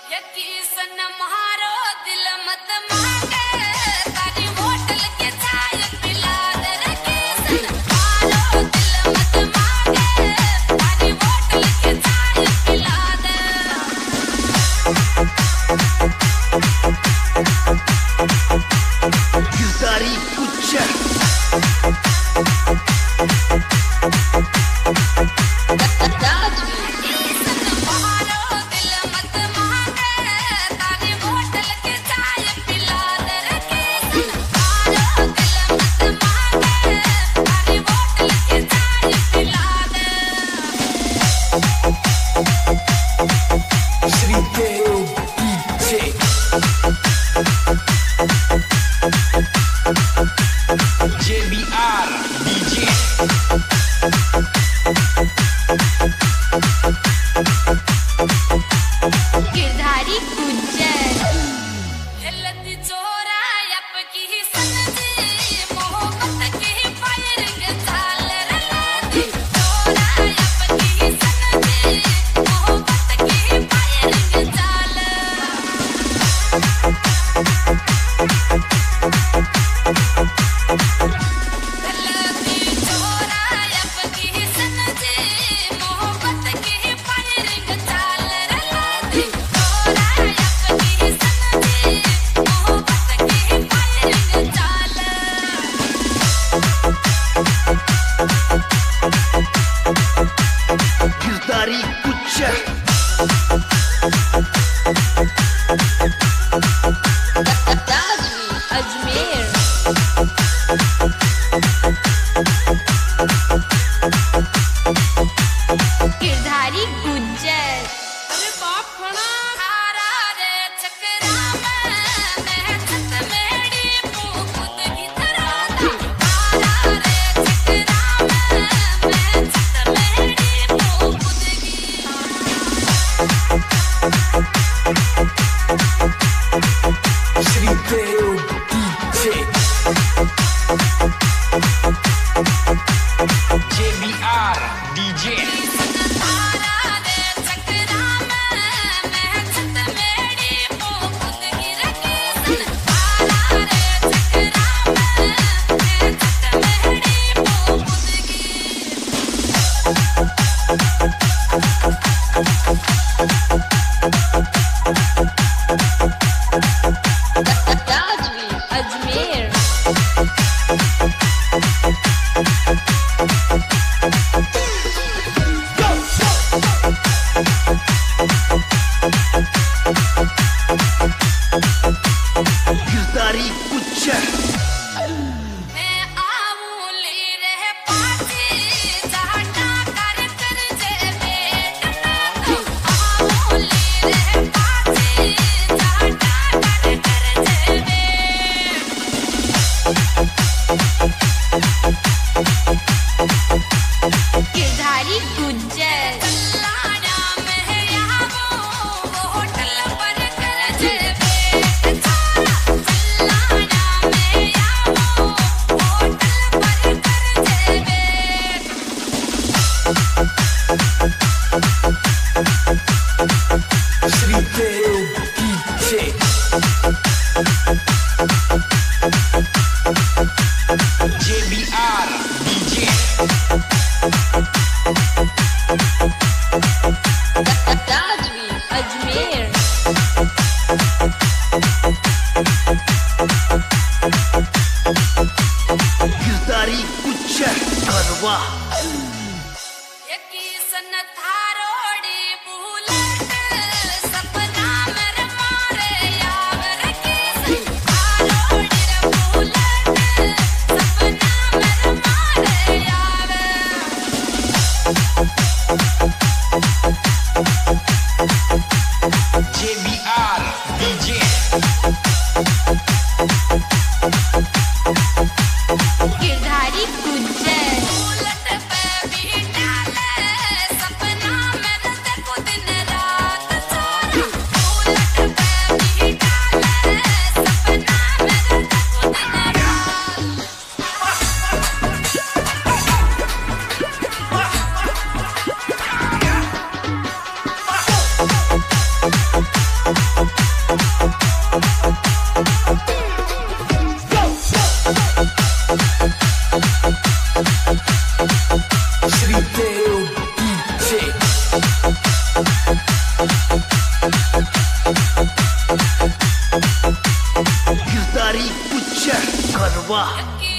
यकी सन मारो दिल मत मांगे तारी होटल के चाय पिला दे रखी सन मारो दिल मत मांगे तारी होटल के चाय पिला दे Gültari Kucha JBR DJ Girdhari Gujjar हिलती चोरा अपकी सनजी मोहब्बत की फायरिंग चाल रही चोरा अपकी सनजी मोहब्बत की फायरिंग चाल हिलती चोरा अपकी सनजी मोहब्बत की फायरिंग चाल रही चोरा अपकी सनजी मोहब्बत की फायरिंग चाल Gültari Kucha अजमेर गिरधारी गुज्जर अरे बाप खड़ा हारा रे चक्रा मैं छत मेरी पूत की तरह हारा रे चक्रा मैं छत मेरी पूत की Shri Deo DJ JBR DJ हारा रे चक्रा मैं छत मेरी पूत की रखी सन हारा रे चक्रा मैं छत मेरी पूत की अजमेर Gültari Kucha मैं आऊली रह पाची चाहता कर कर जे बेट मैं आऊली रह पाची चाहता कर कर जे बेट गिरधारी गुज्जर लाड़ा में आवो होटल पर कर जे बेट लाड़ा में आवो होटल पर कर जे बेट Shri Deo DJ JBR DJ Ajmer Gültari Kucha Karwa यकी सन थारोड़ी बुलेट सपना मेरे मारे यावर की सन थारोड़ी रे बुलेट सपना मेरे मारे यावर JBR गिरदारी कुछ करवा।